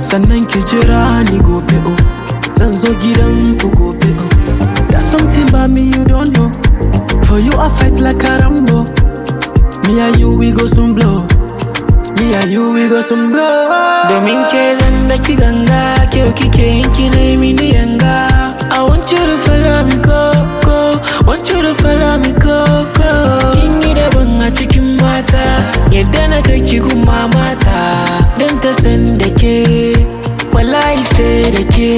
sannan ki jira ni gobe oh. Zan zo gidan ku gobe oh. There's something about me you don't know. For you I fight like a Rambo. Me and you we go some blow. Me and you we go some blow. Domin ke zan daki ganga, kyau kike yin ki ne mini yanga. I want you to follow me go, go. Want you to follow me go, go. Kin yi daban a cikin mata, yadda na kai ki gun mamata. Dan ta san da ke, wallahi sai da ke.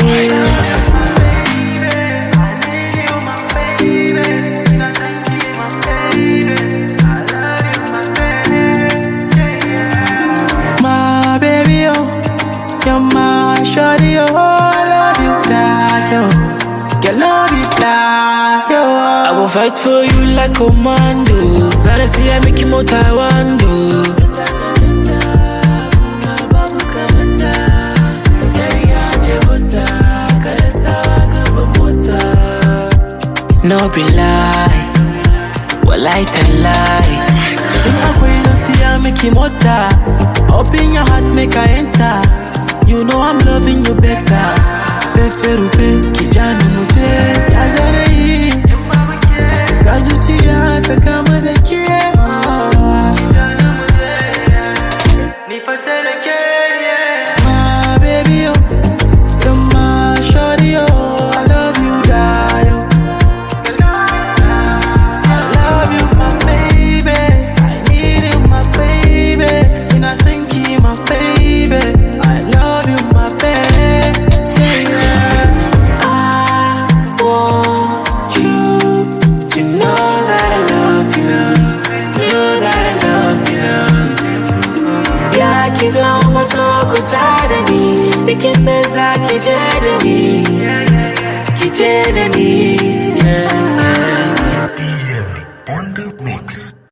You're my shawty, oh, I love you like yo. You love it like yo. I will fight for you like commando. Zara see I make you more Taiwando. No be lie, wallahi tallahi. In akwai zan see I make you more. Open your heart, make I enter. You know I'm loving you better. Peferupe, kijana mute. Ya zare yi, gazuciya ta kama da ke. Ni fa sai da ke. My baby, oh, you're my shawty, oh, I love you, die, oh. I love you, my baby. I need you, my baby. In a sinky, my baby. I love you, my baby. I want you to know that I love you. Know that I love you. Ya ki zama so kusa da ni, dukin da za ki je da ni, ki je da ni.